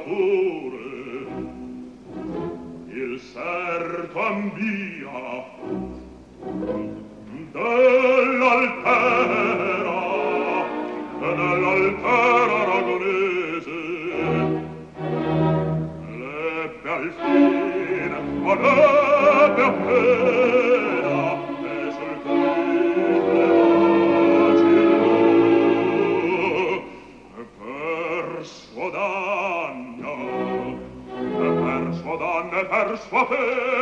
pure il serto ambia dell'altera aragonese l'ebbe al fine ma l'ebbe appena e sul cuore per suo danno e per sua pena